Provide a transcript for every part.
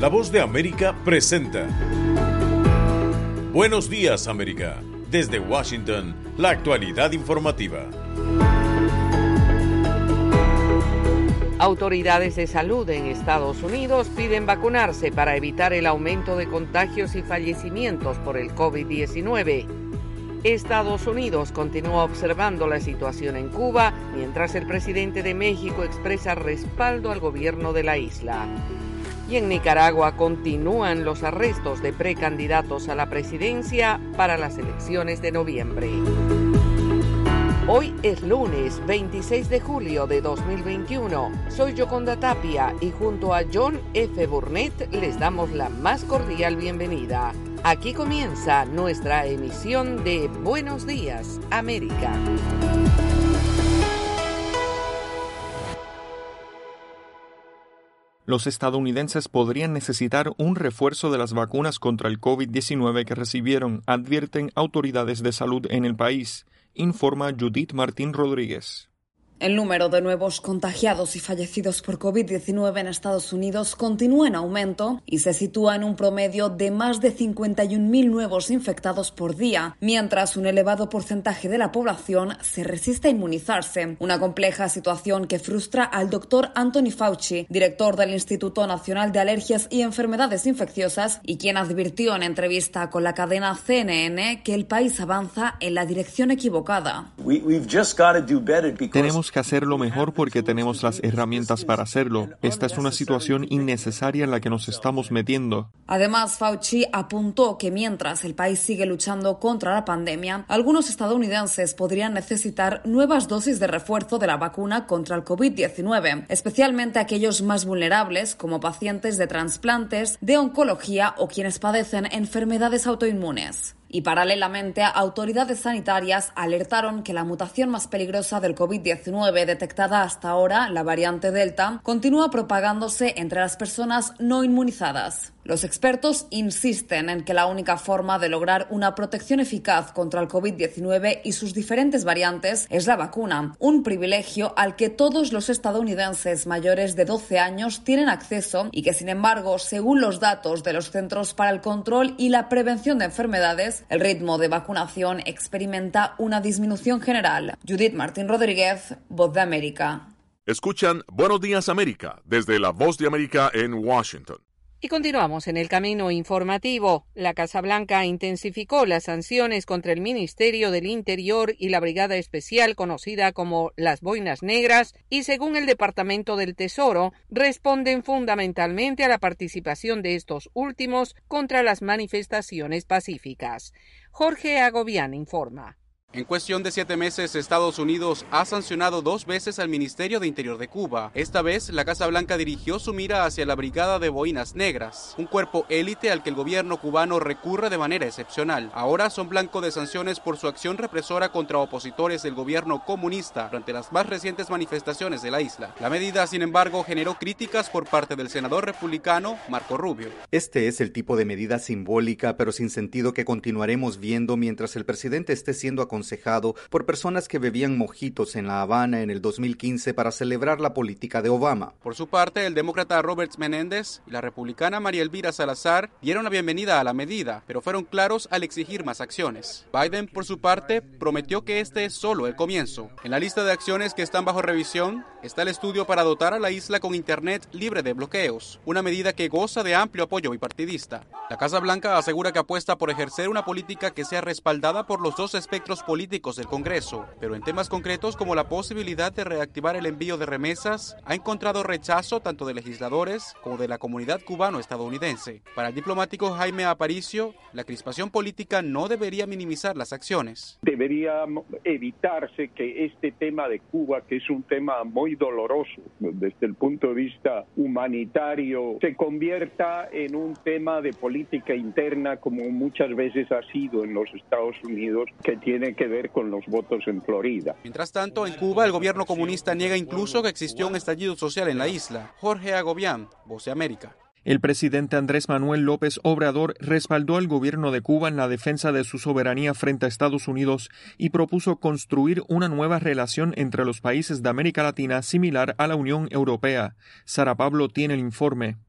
La Voz de América presenta Buenos Días, América. Desde Washington, la actualidad informativa. Autoridades de salud en Estados Unidos piden vacunarse para evitar el aumento de contagios y fallecimientos por el COVID-19. Estados Unidos continúa observando la situación en Cuba, mientras el presidente de México expresa respaldo al gobierno de la isla. Y en Nicaragua continúan los arrestos de precandidatos a la presidencia para las elecciones de noviembre. Hoy es lunes 26 de julio de 2021. Soy Yoconda Tapia y junto a John F. Burnett les damos la más cordial bienvenida. Aquí comienza nuestra emisión de Buenos Días, América. Los estadounidenses podrían necesitar un refuerzo de las vacunas contra el COVID-19 que recibieron, advierten autoridades de salud en el país, informa Judith Martín Rodríguez. El número de nuevos contagiados y fallecidos por COVID-19 en Estados Unidos continúa en aumento y se sitúa en un promedio de más de 51.000 nuevos infectados por día, mientras un elevado porcentaje de la población se resiste a inmunizarse. Una compleja situación que frustra al doctor Anthony Fauci, director del Instituto Nacional de Alergias y Enfermedades Infecciosas, y quien advirtió en entrevista con la cadena CNN que el país avanza en la dirección equivocada. Tenemos que hacerlo mejor porque tenemos las herramientas para hacerlo. Esta es una situación innecesaria en la que nos estamos metiendo. Además, Fauci apuntó que mientras el país sigue luchando contra la pandemia, algunos estadounidenses podrían necesitar nuevas dosis de refuerzo de la vacuna contra el COVID-19, especialmente aquellos más vulnerables, como pacientes de trasplantes, de oncología o quienes padecen enfermedades autoinmunes. Y paralelamente, autoridades sanitarias alertaron que la mutación más peligrosa del COVID-19 detectada hasta ahora, la variante Delta, continúa propagándose entre las personas no inmunizadas. Los expertos insisten en que la única forma de lograr una protección eficaz contra el COVID-19 y sus diferentes variantes es la vacuna, un privilegio al que todos los estadounidenses mayores de 12 años tienen acceso y que, sin embargo, según los datos de los Centros para el Control y la Prevención de Enfermedades, el ritmo de vacunación experimenta una disminución general. Judith Martín Rodríguez, Voz de América. Escuchan Buenos Días, América, desde la Voz de América en Washington. Y continuamos en el camino informativo. La Casa Blanca intensificó las sanciones contra el Ministerio del Interior y la Brigada Especial conocida como las Boinas Negras y, según el Departamento del Tesoro, responden fundamentalmente a la participación de estos últimos contra las manifestaciones pacíficas. Jorge Agobián informa. En cuestión de 7 meses, Estados Unidos ha sancionado 2 veces al Ministerio de Interior de Cuba. Esta vez, la Casa Blanca dirigió su mira hacia la Brigada de Boinas Negras, un cuerpo élite al que el gobierno cubano recurre de manera excepcional. Ahora son blanco de sanciones por su acción represora contra opositores del gobierno comunista durante las más recientes manifestaciones de la isla. La medida, sin embargo, generó críticas por parte del senador republicano Marco Rubio. Este es el tipo de medida simbólica, pero sin sentido que continuaremos viendo mientras el presidente esté siendo aconsejado por personas que bebían mojitos en La Habana en el 2015 para celebrar la política de Obama. Por su parte, el demócrata Robert Menéndez y la republicana María Elvira Salazar dieron la bienvenida a la medida, pero fueron claros al exigir más acciones. Biden, por su parte, prometió que este es solo el comienzo. En la lista de acciones que están bajo revisión está el estudio para dotar a la isla con internet libre de bloqueos, una medida que goza de amplio apoyo bipartidista. La Casa Blanca asegura que apuesta por ejercer una política que sea respaldada por los dos espectros políticos del Congreso, pero en temas concretos como la posibilidad de reactivar el envío de remesas, ha encontrado rechazo tanto de legisladores como de la comunidad cubano-estadounidense. Para el diplomático Jaime Aparicio, la crispación política no debería minimizar las acciones. Debería evitarse que este tema de Cuba, que es un tema muy doloroso desde el punto de vista humanitario, se convierta en un tema de política interna como muchas veces ha sido en los Estados Unidos, que tiene que ver con los votos en Florida. Mientras tanto, en Cuba, el gobierno comunista niega incluso que existió un estallido social en la isla. Jorge Agobián, Voz de América. El presidente Andrés Manuel López Obrador respaldó al gobierno de Cuba en la defensa de su soberanía frente a Estados Unidos y propuso construir una nueva relación entre los países de América Latina similar a la Unión Europea. Sara Pablo tiene el informe.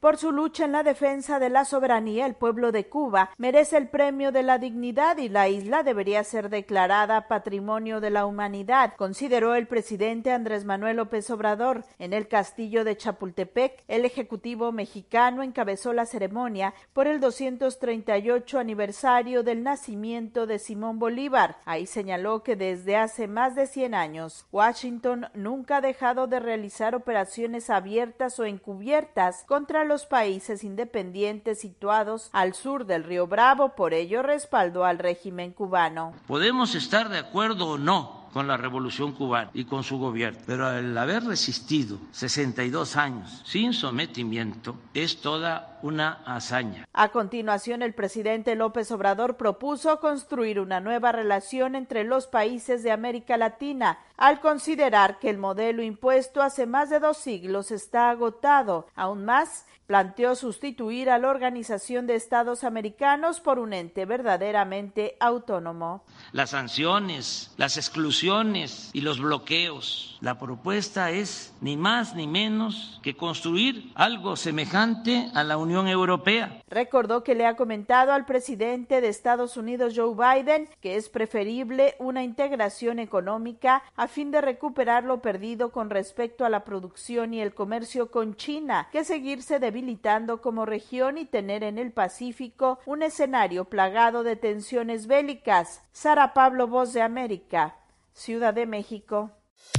Por su lucha en la defensa de la soberanía, el pueblo de Cuba merece el premio de la dignidad y la isla debería ser declarada Patrimonio de la Humanidad, consideró el presidente Andrés Manuel López Obrador. En el castillo de Chapultepec, el Ejecutivo mexicano encabezó la ceremonia por el 238 aniversario del nacimiento de Simón Bolívar. Ahí señaló que desde hace más de 100 años, Washington nunca ha dejado de realizar operaciones abiertas o encubiertas contra los países independientes situados al sur del Río Bravo, por ello respaldó al régimen cubano. Podemos estar de acuerdo o no con la Revolución Cubana y con su gobierno, pero el haber resistido 62 años sin sometimiento es toda una hazaña. A continuación, el presidente López Obrador propuso construir una nueva relación entre los países de América Latina, al considerar que el modelo impuesto hace más de 2 siglos está agotado. Aún más, planteó sustituir a la Organización de Estados Americanos por un ente verdaderamente autónomo. Las sanciones, las exclusiones y los bloqueos. La propuesta es ni más ni menos que construir algo semejante a la Unión Europea. Recordó que le ha comentado al presidente de Estados Unidos, Joe Biden, que es preferible una integración económica a fin de recuperar lo perdido con respecto a la producción y el comercio con China, que seguirse debilitando como región y tener en el Pacífico un escenario plagado de tensiones bélicas. Sara Pablo, Voz de América, Ciudad de México.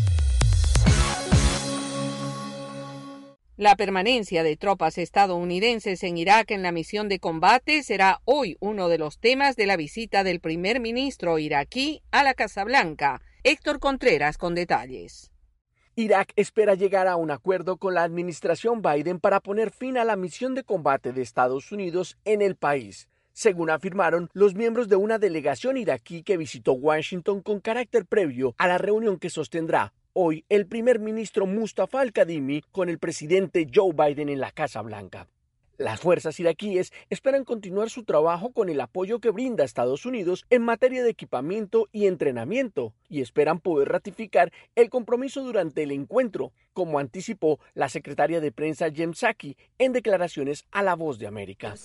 La permanencia de tropas estadounidenses en Irak en la misión de combate será hoy uno de los temas de la visita del primer ministro iraquí a la Casa Blanca. Héctor Contreras con detalles. Irak espera llegar a un acuerdo con la administración Biden para poner fin a la misión de combate de Estados Unidos en el país, según afirmaron los miembros de una delegación iraquí que visitó Washington con carácter previo a la reunión que sostendrá hoy el primer ministro Mustafa al-Kadhimi con el presidente Joe Biden en la Casa Blanca. Las fuerzas iraquíes esperan continuar su trabajo con el apoyo que brinda Estados Unidos en materia de equipamiento y entrenamiento y esperan poder ratificar el compromiso durante el encuentro, como anticipó la secretaria de prensa Jen Psaki en declaraciones a La Voz de América.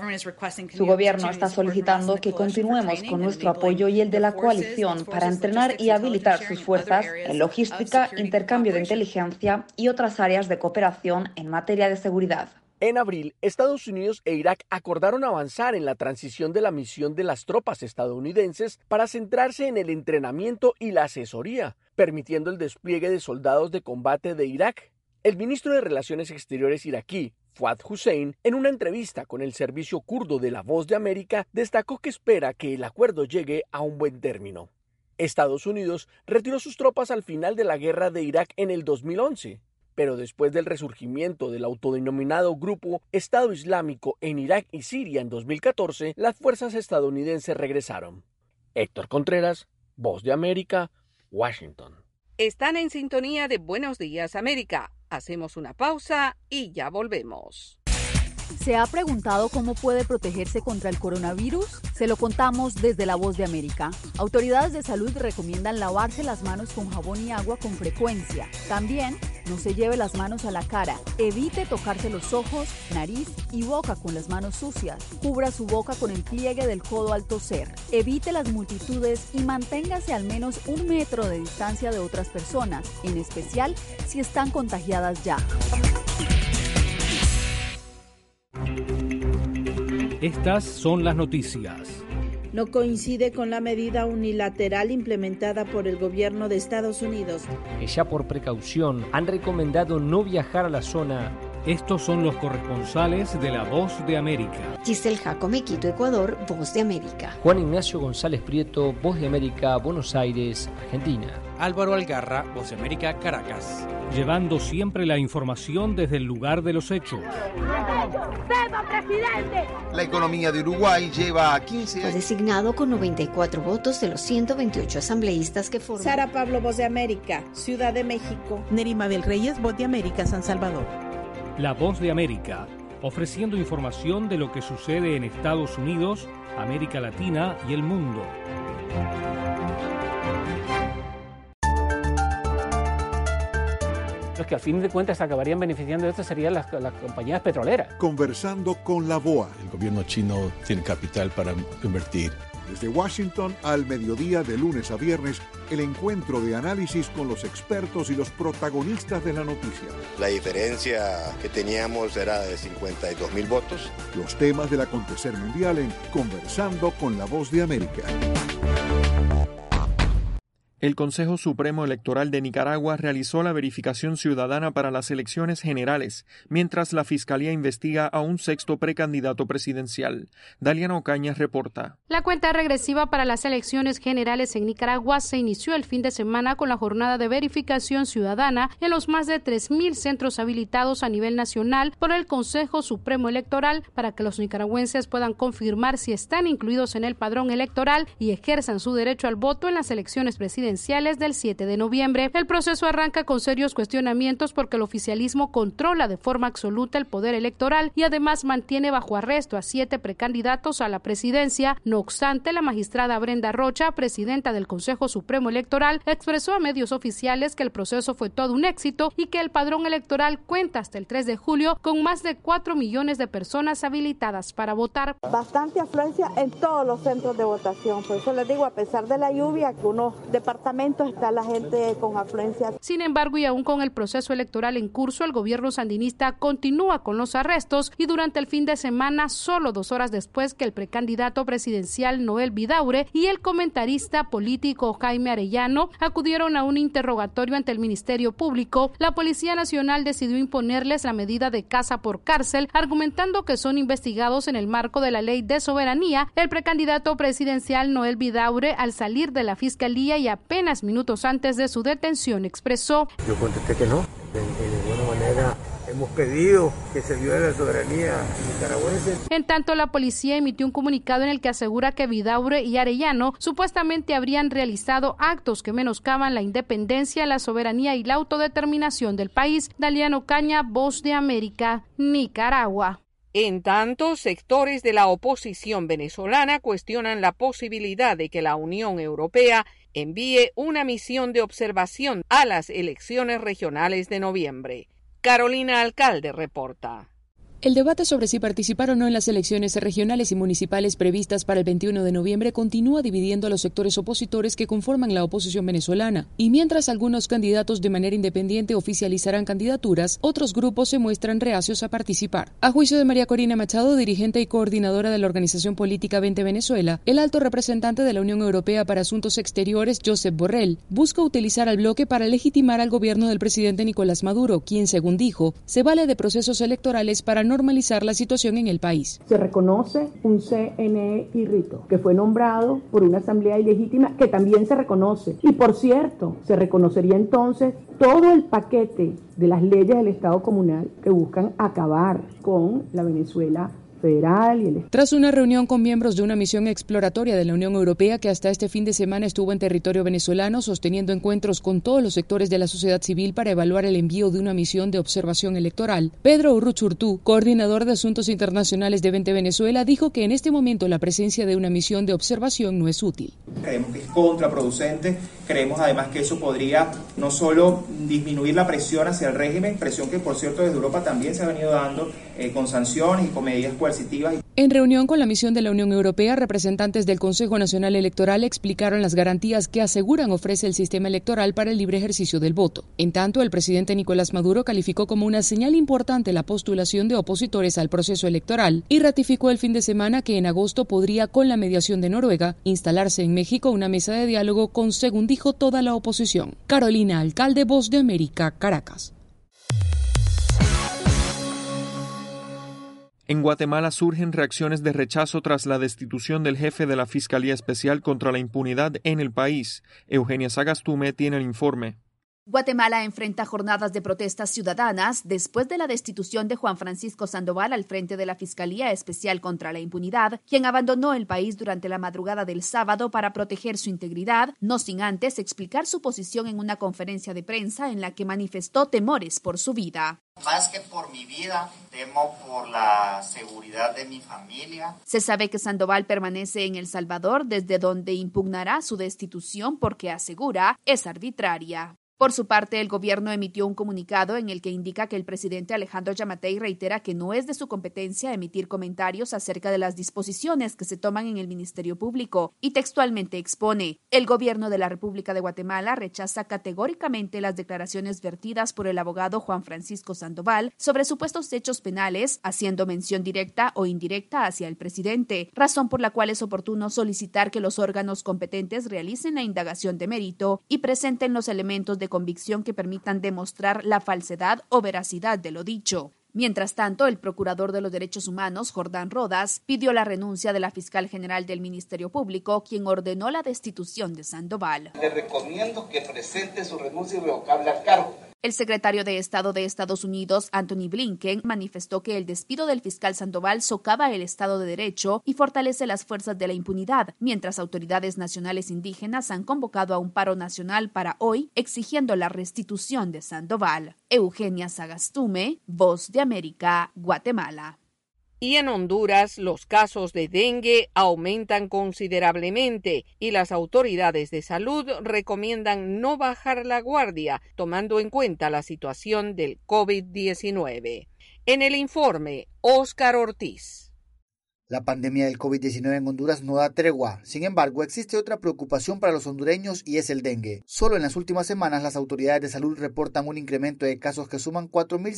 Su gobierno está solicitando que continuemos con nuestro apoyo y el de la coalición para entrenar y habilitar sus fuerzas en logística, intercambio de inteligencia y otras áreas de cooperación en materia de seguridad. En abril, Estados Unidos e Irak acordaron avanzar en la transición de la misión de las tropas estadounidenses para centrarse en el entrenamiento y la asesoría, permitiendo el despliegue de soldados de combate de Irak. El ministro de Relaciones Exteriores iraquí, Fuad Hussein, en una entrevista con el servicio kurdo de La Voz de América, destacó que espera que el acuerdo llegue a un buen término. Estados Unidos retiró sus tropas al final de la guerra de Irak en el 2011. Pero después del resurgimiento del autodenominado Grupo Estado Islámico en Irak y Siria en 2014, las fuerzas estadounidenses regresaron. Héctor Contreras, Voz de América, Washington. Están en sintonía de Buenos Días América. Hacemos una pausa y ya volvemos. ¿Se ha preguntado cómo puede protegerse contra el coronavirus? Se lo contamos desde La Voz de América. Autoridades de salud recomiendan lavarse las manos con jabón y agua con frecuencia. También, no se lleve las manos a la cara. Evite tocarse los ojos, nariz y boca con las manos sucias. Cubra su boca con el pliegue del codo al toser. Evite las multitudes y manténgase al menos 1 metro de distancia de otras personas, en especial si están contagiadas ya. Estas son las noticias. No coincide con la medida unilateral implementada por el gobierno de Estados Unidos. Ya por precaución han recomendado no viajar a la zona. Estos son los corresponsales de La Voz de América. Giselle Jacome, Quito, Ecuador, Voz de América. Juan Ignacio González Prieto, Voz de América, Buenos Aires, Argentina. Álvaro Algarra, Voz de América, Caracas. Llevando siempre la información desde el lugar de los hechos. La economía de Uruguay lleva a 15 años. Fue designado con 94 votos de los 128 asambleístas que forman. Sara Pablo, Voz de América, Ciudad de México. Nerima del Reyes, Voz de América, San Salvador. La Voz de América, ofreciendo información de lo que sucede en Estados Unidos, América Latina y el mundo. Los que al fin de cuentas acabarían beneficiando de esto serían las compañías petroleras. Conversando con la BOA. El gobierno chino tiene capital para invertir. Desde Washington al mediodía de lunes a viernes, el encuentro de análisis con los expertos y los protagonistas de la noticia. La diferencia que teníamos era de 52,000 votos. Los temas del acontecer mundial en Conversando con la Voz de América. El Consejo Supremo Electoral de Nicaragua realizó la verificación ciudadana para las elecciones generales, mientras la Fiscalía investiga a un sexto precandidato presidencial. Daliana Ocaña reporta. La cuenta regresiva para las elecciones generales en Nicaragua se inició el fin de semana con la jornada de verificación ciudadana en los más de 3,000 centros habilitados a nivel nacional por el Consejo Supremo Electoral para que los nicaragüenses puedan confirmar si están incluidos en el padrón electoral y ejerzan su derecho al voto en las elecciones presidenciales del 7 de noviembre. El proceso arranca con serios cuestionamientos porque el oficialismo controla de forma absoluta el poder electoral y además mantiene bajo arresto a 7 precandidatos a la presidencia. No obstante, la magistrada Brenda Rocha, presidenta del Consejo Supremo Electoral, expresó a medios oficiales que el proceso fue todo un éxito y que el padrón electoral cuenta hasta el 3 de julio con más de 4 millones de personas habilitadas para votar. Bastante afluencia en todos los centros de votación, por eso les digo, a pesar de la lluvia, que unos departamentos está la gente con afluencia. Sin embargo, y aún con el proceso electoral en curso, el gobierno sandinista continúa con los arrestos y durante el fin de semana, solo 2 horas después que el precandidato presidencial Noel Vidaure y el comentarista político Jaime Arellano acudieron a un interrogatorio ante el Ministerio Público, la Policía Nacional decidió imponerles la medida de casa por cárcel, argumentando que son investigados en el marco de la Ley de Soberanía. El precandidato presidencial Noel Vidaure, al salir de la Fiscalía y apenas minutos antes de su detención, expresó: yo contesté que no, de ninguna manera hemos pedido que se viole la soberanía nicaragüense. En tanto, la policía emitió un comunicado en el que asegura que Vidaure y Arellano supuestamente habrían realizado actos que menoscaban la independencia, la soberanía y la autodeterminación del país. Daliana Ocaña, Voz de América, Nicaragua. En tanto, sectores de la oposición venezolana cuestionan la posibilidad de que la Unión Europea envíe una misión de observación a las elecciones regionales de noviembre. Carolina Alcalde reporta. El debate sobre si participar o no en las elecciones regionales y municipales previstas para el 21 de noviembre continúa dividiendo a los sectores opositores que conforman la oposición venezolana. Y mientras algunos candidatos de manera independiente oficializarán candidaturas, otros grupos se muestran reacios a participar. A juicio de María Corina Machado, dirigente y coordinadora de la organización política 20 Venezuela, el alto representante de la Unión Europea para Asuntos Exteriores, Josep Borrell, busca utilizar al bloque para legitimar al gobierno del presidente Nicolás Maduro, quien, según dijo, se vale de procesos electorales para normalizar la situación en el país. Se reconoce un CNE irrito que fue nombrado por una asamblea ilegítima que también se reconoce. Y por cierto, se reconocería entonces todo el paquete de las leyes del Estado comunal que buscan acabar con la Venezuela federal y Tras una reunión con miembros de una misión exploratoria de la Unión Europea que hasta este fin de semana estuvo en territorio venezolano sosteniendo encuentros con todos los sectores de la sociedad civil para evaluar el envío de una misión de observación electoral, Pedro Urruchurtú, coordinador de Asuntos Internacionales de 20 Venezuela, dijo que en este momento la presencia de una misión de observación no es útil. Creemos que es contraproducente, creemos además que eso podría no solo disminuir la presión hacia el régimen, presión que por cierto desde Europa también se ha venido dando con sanciones y con medidas coercitivas. En reunión con la misión de la Unión Europea, representantes del Consejo Nacional Electoral explicaron las garantías que aseguran ofrece el sistema electoral para el libre ejercicio del voto. En tanto, el presidente Nicolás Maduro calificó como una señal importante la postulación de opositores al proceso electoral y ratificó el fin de semana que en agosto podría, con la mediación de Noruega, instalarse en México una mesa de diálogo con, según dijo, toda la oposición. Carolina Alcalde, Voz de América, Caracas. En Guatemala surgen reacciones de rechazo tras la destitución del jefe de la Fiscalía Especial contra la Impunidad en el país. Eugenia Sagastume tiene el informe. Guatemala enfrenta jornadas de protestas ciudadanas después de la destitución de Juan Francisco Sandoval al frente de la Fiscalía Especial contra la Impunidad, quien abandonó el país durante la madrugada del sábado para proteger su integridad, no sin antes explicar su posición en una conferencia de prensa en la que manifestó temores por su vida. Más que por mi vida, temo por la seguridad de mi familia. Se sabe que Sandoval permanece en El Salvador, desde donde impugnará su destitución porque asegura es arbitraria. Por su parte, el gobierno emitió un comunicado en el que indica que el presidente Alejandro Yamatei reitera que no es de su competencia emitir comentarios acerca de las disposiciones que se toman en el Ministerio Público y textualmente expone: el gobierno de la República de Guatemala rechaza categóricamente las declaraciones vertidas por el abogado Juan Francisco Sandoval sobre supuestos hechos penales, haciendo mención directa o indirecta hacia el presidente, razón por la cual es oportuno solicitar que los órganos competentes realicen la indagación de mérito y presenten los elementos de convicción que permitan demostrar la falsedad o veracidad de lo dicho. Mientras tanto, el procurador de los derechos humanos, Jordán Rodas, pidió la renuncia de la fiscal general del Ministerio Público, quien ordenó la destitución de Sandoval. Le recomiendo que presente su renuncia irrevocable al cargo. El secretario de Estado de Estados Unidos, Anthony Blinken, manifestó que el despido del fiscal Sandoval socava el Estado de Derecho y fortalece las fuerzas de la impunidad, mientras autoridades nacionales indígenas han convocado a un paro nacional para hoy, exigiendo la restitución de Sandoval. Eugenia Sagastume, Voz de América, Guatemala. Y en Honduras, los casos de dengue aumentan considerablemente y las autoridades de salud recomiendan no bajar la guardia, tomando en cuenta la situación del COVID-19. En el informe, Óscar Ortiz. La pandemia del COVID-19 en Honduras no da tregua. Sin embargo, existe otra preocupación para los hondureños y es el dengue. Solo en las últimas semanas, las autoridades de salud reportan un incremento de casos que suman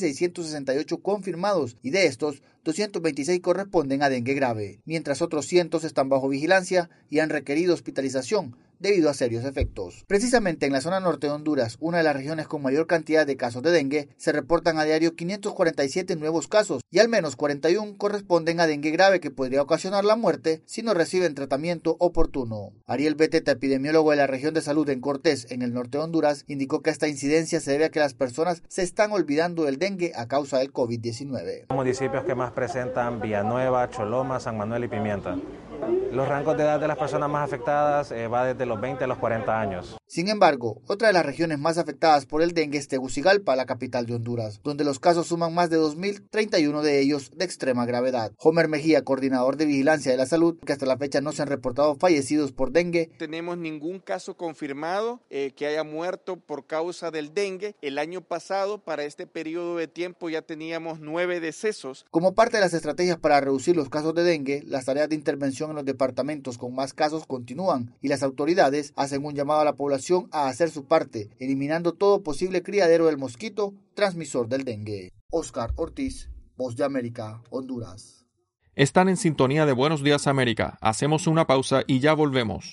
4.668 confirmados y de estos, 226 corresponden a dengue grave, mientras otros cientos están bajo vigilancia y han requerido hospitalización debido a serios efectos. Precisamente en la zona norte de Honduras, una de las regiones con mayor cantidad de casos de dengue, se reportan a diario 547 nuevos casos y al menos 41 corresponden a dengue grave que podría ocasionar la muerte si no reciben tratamiento oportuno. Ariel Beteta, epidemiólogo de la región de salud en Cortés, en el norte de Honduras, indicó que esta incidencia se debe a que las personas se están olvidando del dengue a causa del COVID-19. Los municipios que más presentan: Villanueva, Choloma, San Manuel y Pimienta. Los rangos de edad de las personas más afectadas va desde los 20 a los 40 años. Sin embargo, otra de las regiones más afectadas por el dengue es Tegucigalpa, la capital de Honduras, donde los casos suman más de 2.031 de ellos de extrema gravedad. Homer Mejía, coordinador de vigilancia de la salud, que hasta la fecha no se han reportado fallecidos por dengue. No tenemos ningún caso confirmado que haya muerto por causa del dengue. El año pasado, para este periodo de tiempo, ya teníamos 9 decesos. Como parte de las estrategias para reducir los casos de dengue, las tareas de intervención en los departamentos con más casos continúan y las autoridades hacen un llamado a la población a hacer su parte, eliminando todo posible criadero del mosquito transmisor del dengue. Óscar Ortiz, Voz de América, Honduras. Están en sintonía de Buenos Días América. Hacemos una pausa y ya volvemos.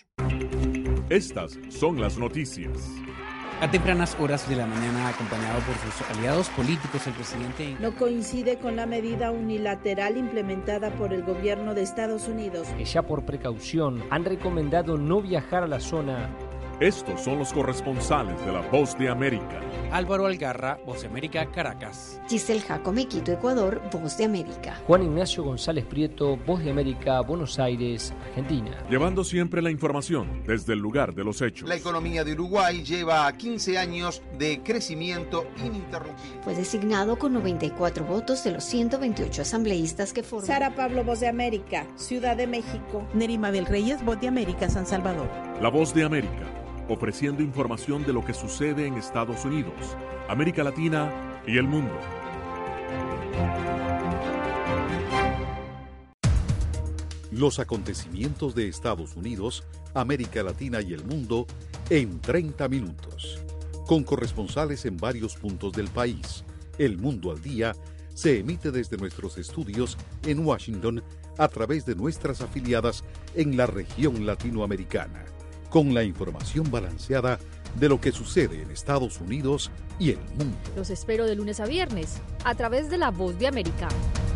Estas son las noticias. A tempranas horas de la mañana, acompañado por sus aliados políticos, el presidente no coincide con la medida unilateral implementada por el gobierno de Estados Unidos, que ya por precaución han recomendado no viajar a la zona. Estos son los corresponsales de La Voz de América. Álvaro Algarra, Voz de América, Caracas. Giselle Jacome, Quito, Ecuador, Voz de América. Juan Ignacio González Prieto, Voz de América, Buenos Aires, Argentina. Llevando siempre la información desde el lugar de los hechos. La economía de Uruguay lleva 15 años de crecimiento ininterrumpido. Fue designado con 94 votos de los 128 asambleístas que forman. Sara Pablo, Voz de América, Ciudad de México. Nerima Bel Reyes, Voz de América, San Salvador. La Voz de América, ofreciendo información de lo que sucede en Estados Unidos, América Latina y el mundo. Los acontecimientos de Estados Unidos, América Latina y el mundo en 30 minutos. Con corresponsales en varios puntos del país. El Mundo al Día se emite desde nuestros estudios en Washington a través de nuestras afiliadas en la región latinoamericana, con la información balanceada de lo que sucede en Estados Unidos y el mundo. Los espero de lunes a viernes, a través de La Voz de América.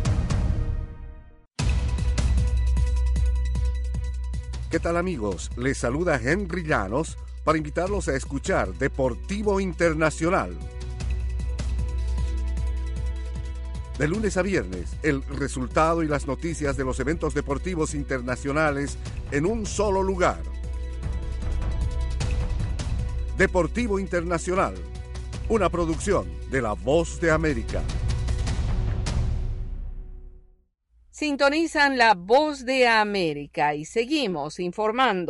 ¿Qué tal, amigos? Les saluda Henry Llanos para invitarlos a escuchar Deportivo Internacional. De lunes a viernes, el resultado y las noticias de los eventos deportivos internacionales en un solo lugar. Deportivo Internacional, una producción de La Voz de América. Sintonizan La Voz de América y seguimos informando.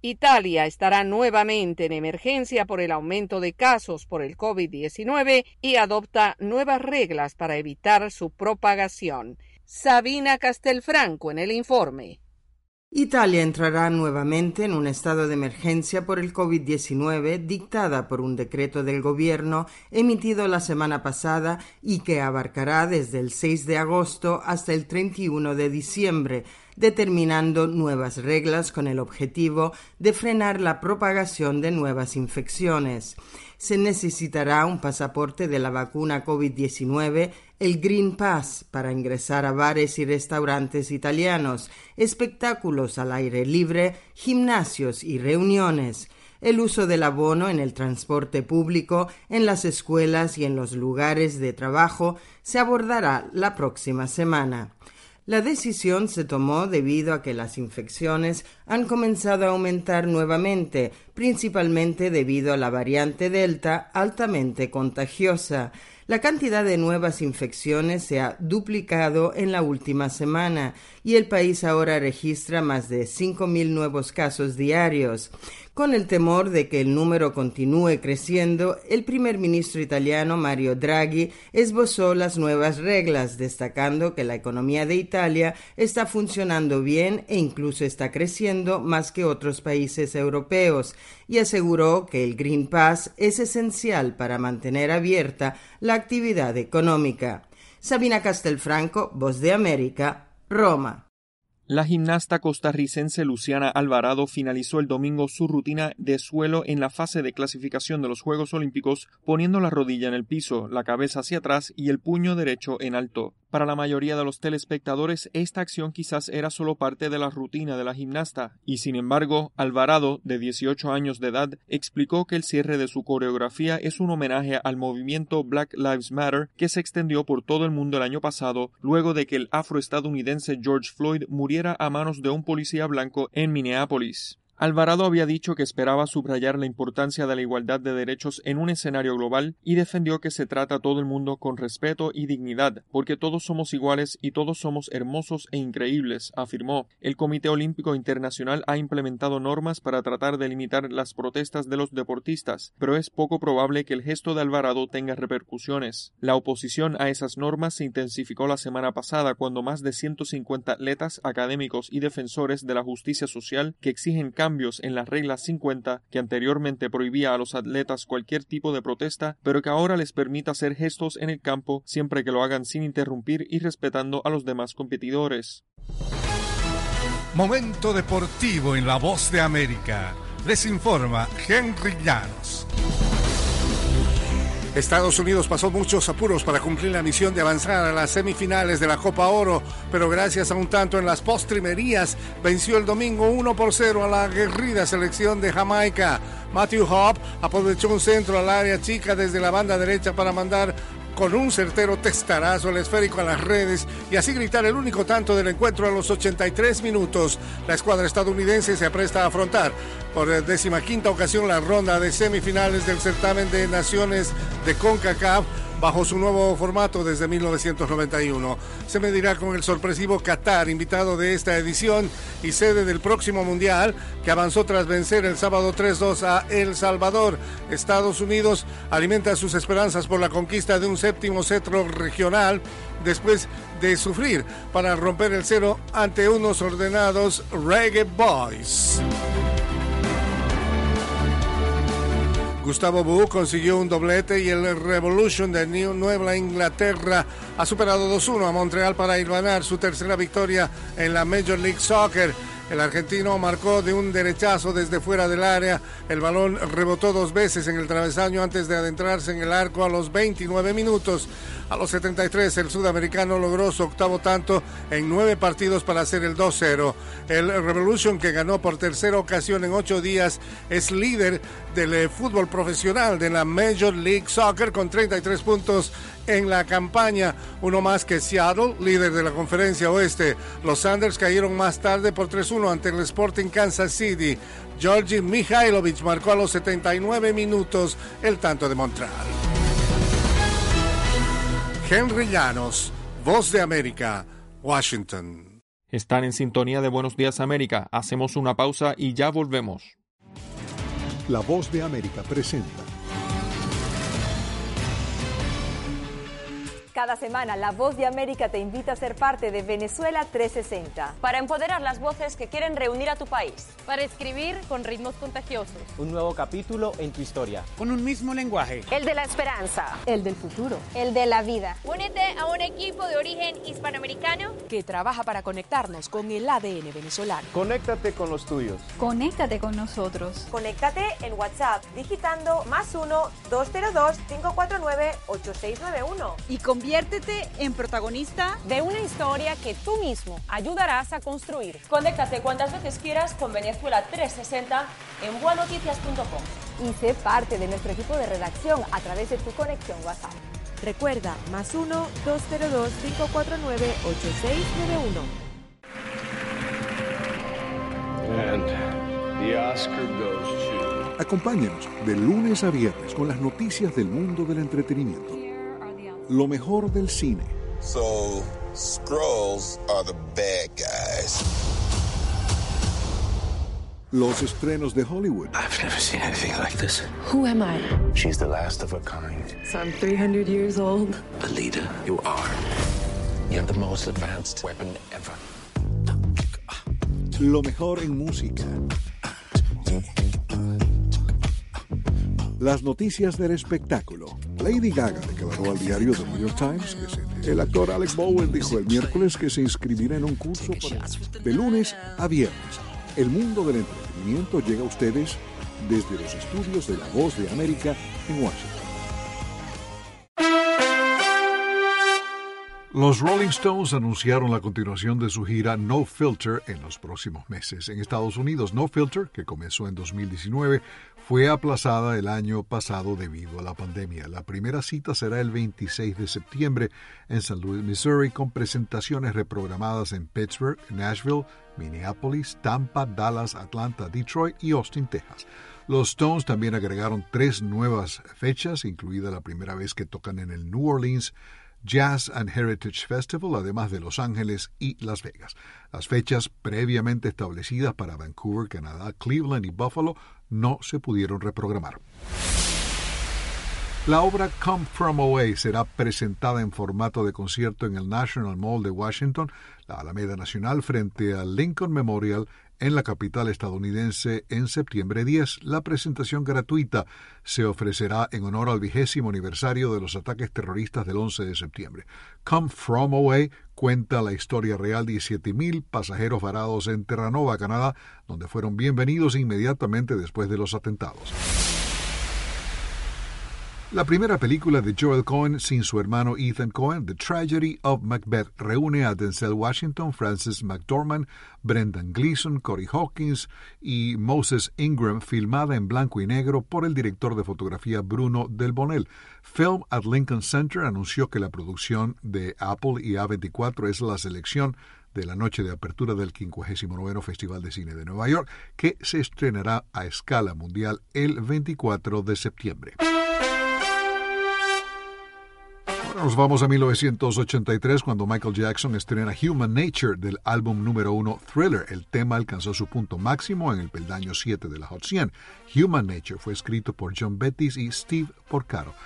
Italia estará nuevamente en emergencia por el aumento de casos por el COVID-19 y adopta nuevas reglas para evitar su propagación. Sabina Castelfranco en el informe. Italia entrará nuevamente en un estado de emergencia por el COVID-19 dictada por un decreto del gobierno emitido la semana pasada y que abarcará desde el 6 de agosto hasta el 31 de diciembre, determinando nuevas reglas con el objetivo de frenar la propagación de nuevas infecciones. Se necesitará un pasaporte de la vacuna COVID-19, el Green Pass, para ingresar a bares y restaurantes italianos, espectáculos al aire libre, gimnasios y reuniones. El uso del abono en el transporte público, en las escuelas y en los lugares de trabajo se abordará la próxima semana. La decisión se tomó debido a que las infecciones han comenzado a aumentar nuevamente, principalmente debido a la variante Delta altamente contagiosa. La cantidad de nuevas infecciones se ha duplicado en la última semana y el país ahora registra más de 5.000 nuevos casos diarios. Con el temor de que el número continúe creciendo, el primer ministro italiano Mario Draghi esbozó las nuevas reglas, destacando que la economía de Italia está funcionando bien e incluso está creciendo más que otros países europeos, y aseguró que el Green Pass es esencial para mantener abierta la actividad económica. Sabina Castelfranco, Voz de América, Roma. La gimnasta costarricense Luciana Alvarado finalizó el domingo su rutina de suelo en la fase de clasificación de los Juegos Olímpicos, poniendo la rodilla en el piso, la cabeza hacia atrás y el puño derecho en alto. Para la mayoría de los telespectadores, esta acción quizás era solo parte de la rutina de la gimnasta, y sin embargo, Alvarado, de 18 años de edad, explicó que el cierre de su coreografía es un homenaje al movimiento Black Lives Matter que se extendió por todo el mundo el año pasado, luego de que el afroestadounidense George Floyd muriera a manos de un policía blanco en Minneapolis. Alvarado había dicho que esperaba subrayar la importancia de la igualdad de derechos en un escenario global y defendió que se trata a todo el mundo con respeto y dignidad, porque todos somos iguales y todos somos hermosos e increíbles, afirmó. El Comité Olímpico Internacional ha implementado normas para tratar de limitar las protestas de los deportistas, pero es poco probable que el gesto de Alvarado tenga repercusiones. La oposición a esas normas se intensificó la semana pasada cuando más de 150 atletas, académicos y defensores de la justicia social que exigen cambios en la regla 50 que anteriormente prohibía a los atletas cualquier tipo de protesta, pero que ahora les permite hacer gestos en el campo siempre que lo hagan sin interrumpir y respetando a los demás competidores. Momento deportivo en La Voz de América. Les informa Henry Llanos. Estados Unidos pasó muchos apuros para cumplir la misión de avanzar a las semifinales de la Copa Oro, pero gracias a un tanto en las postrimerías venció el domingo 1-0 a la aguerrida selección de Jamaica. Matthew Hope aprovechó un centro al área chica desde la banda derecha para mandar con un certero testarazo el esférico a las redes y así gritar el único tanto del encuentro a los 83 minutos. La escuadra estadounidense se apresta a afrontar por 15ª ocasión la ronda de semifinales del certamen de naciones de CONCACAF bajo su nuevo formato desde 1991. Se medirá con el sorpresivo Qatar, invitado de esta edición y sede del próximo Mundial, que avanzó tras vencer el sábado 3-2 a El Salvador. Estados Unidos alimenta sus esperanzas por la conquista de un séptimo cetro regional después de sufrir para romper el cero ante unos ordenados Reggae Boys. Gustavo Bou consiguió un doblete y el Revolution de Nueva Inglaterra ha superado 2-1 a Montreal para hilvanar su tercera victoria en la Major League Soccer. El argentino marcó de un derechazo desde fuera del área. El balón rebotó 2 veces en el travesaño antes de adentrarse en el arco a los 29 minutos. A los 73, el sudamericano logró su 8º tanto en 9 partidos para hacer el 2-0. El Revolution, que ganó por tercera ocasión en 8 días, es líder del fútbol profesional de la Major League Soccer con 33 puntos en la campaña, uno más que Seattle, líder de la Conferencia Oeste. Los Sanders cayeron más tarde por 3-1 ante el Sporting Kansas City. Georgi Mihailovic marcó a los 79 minutos el tanto de Montreal. Henry Llanos, Voz de América, Washington. Están en sintonía de Buenos Días América. Hacemos una pausa y ya volvemos. La Voz de América presenta. Cada semana, La Voz de América te invita a ser parte de Venezuela 360. Para empoderar las voces que quieren reunir a tu país. Para escribir con ritmos contagiosos. Un nuevo capítulo en tu historia. Con un mismo lenguaje. El de la esperanza. El del futuro. El de la vida. Únete a un equipo de origen hispanoamericano que trabaja para conectarnos con el ADN venezolano. Conéctate con los tuyos. Conéctate con nosotros. Conéctate en WhatsApp digitando +1-202-549-8691. Y conviértete en protagonista de una historia que tú mismo ayudarás a construir. Conéctate cuantas veces quieras con Venezuela 360 en buenoticias.com. Y sé parte de nuestro equipo de redacción a través de tu conexión WhatsApp. Recuerda, +1-202-549-8691. And the Oscar goes to... Acompáñenos de lunes a viernes con las noticias del mundo del entretenimiento. Lo mejor del cine. So, Skrulls are the bad guys. Los estrenos de Hollywood. I've never seen anything like this. Who am I? She's the last of her kind. So I'm 300 years old. Alita, you are. You have the most advanced weapon ever. Lo mejor en música. Las noticias del espectáculo. Lady Gaga declaró al diario The New York Times que el actor Alec Baldwin dijo el miércoles que se inscribirá en un curso de lunes a viernes. El mundo del entretenimiento llega a ustedes desde los estudios de La Voz de América en Washington. Los Rolling Stones anunciaron la continuación de su gira No Filter en los próximos meses. En Estados Unidos, No Filter, que comenzó en 2019, fue aplazada el año pasado debido a la pandemia. La primera cita será el 26 de septiembre en St. Louis, Missouri, con presentaciones reprogramadas en Pittsburgh, Nashville, Minneapolis, Tampa, Dallas, Atlanta, Detroit y Austin, Texas. Los Stones también agregaron 3 nuevas fechas, incluida la primera vez que tocan en el New Orleans Jazz and Heritage Festival, además de Los Ángeles y Las Vegas. Las fechas previamente establecidas para Vancouver, Canadá, Cleveland y Buffalo no se pudieron reprogramar. La obra Come From Away será presentada en formato de concierto en el National Mall de Washington, la Alameda Nacional, frente al Lincoln Memorial en la capital estadounidense en septiembre 10. La presentación gratuita se ofrecerá en honor al 20º aniversario de los ataques terroristas del 11 de septiembre. Come From Away cuenta la historia real de 17,000 pasajeros varados en Terranova, Canadá, donde fueron bienvenidos inmediatamente después de los atentados. La primera película de Joel Cohen sin su hermano Ethan Cohen, The Tragedy of Macbeth, reúne a Denzel Washington, Frances McDormand, Brendan Gleeson, Corey Hawkins y Moses Ingram, filmada en blanco y negro por el director de fotografía Bruno Del Bonel. Film at Lincoln Center anunció que la producción de Apple y A24 es la selección de la noche de apertura del 59º Festival de Cine de Nueva York, que se estrenará a escala mundial el 24 de septiembre. Nos vamos a 1983 cuando Michael Jackson estrena Human Nature del álbum número 1 Thriller. El tema alcanzó su punto máximo en el peldaño 7 de la Hot 100. Human Nature fue escrito por John Bettis y Steve Porcaro.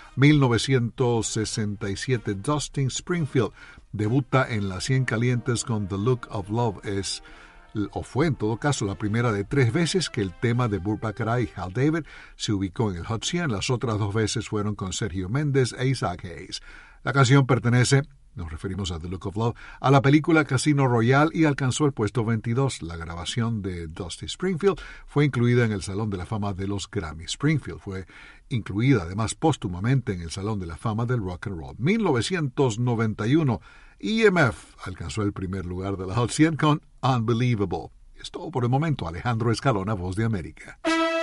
1967 Dustin Springfield debuta en las 100 calientes con The Look of Love. Fue en todo caso la primera de 3 veces que el tema de Burt Bacharach y Hal David se ubicó en el Hot 100. Las otras 2 veces fueron con Sergio Méndez e Isaac Hayes. La canción pertenece, nos referimos a The Look of Love, a la película Casino Royale y alcanzó el puesto 22. La grabación de Dusty Springfield fue incluida en el Salón de la Fama de los Grammy. Springfield fue incluida además póstumamente en el Salón de la Fama del Rock and Roll. 1991, EMF alcanzó el primer lugar de la Hot 100 con Unbelievable. Es todo por el momento. Alejandro Escalona, Voz de América.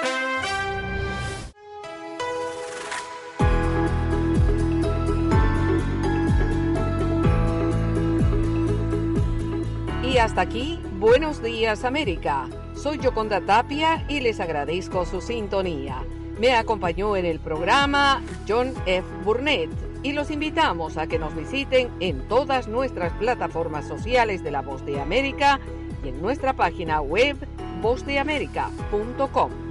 Y hasta aquí, Buenos Días América. Soy Yoconda Tapia y les agradezco su sintonía. Me acompañó en el programa John F. Burnett Y los invitamos a que nos visiten en todas nuestras plataformas sociales de La Voz de América y en nuestra página web vozdeamerica.com.